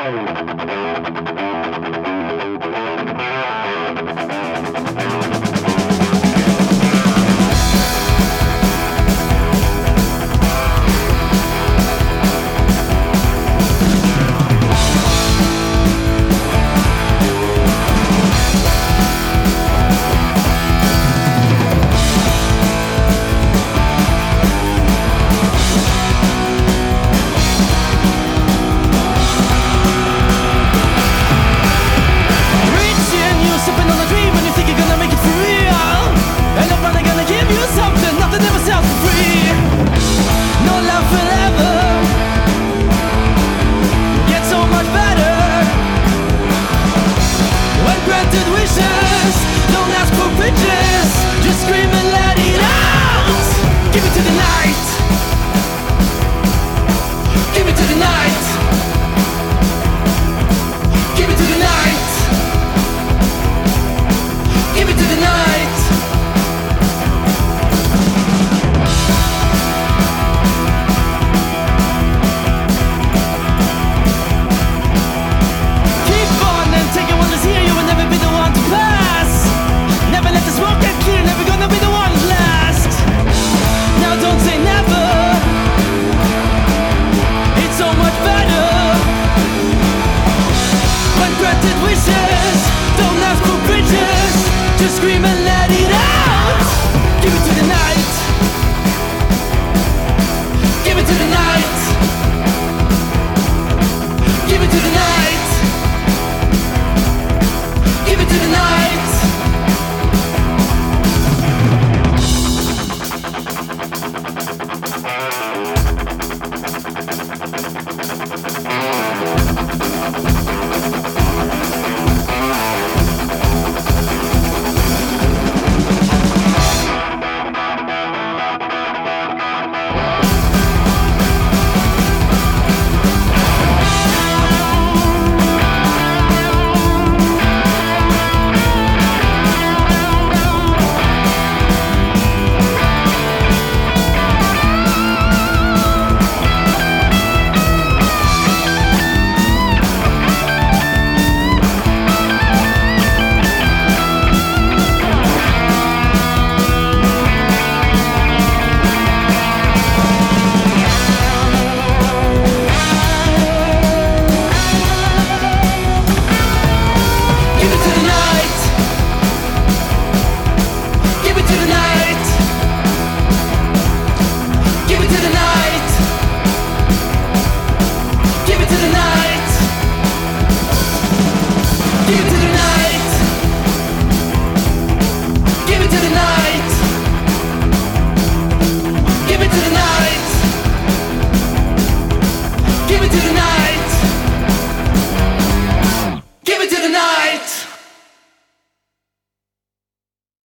Don't ask for riches, just scream and let it out. Give it to the night. Give it to the night. Give it to the night. Give it to the night. Keep on and take it while it's here. You will never be the one to pass. Never let the smoke get clear. Never gonna be the one last. Now don't say never. It's so much better when granted wishes. Don't ask for bridges. Just scream.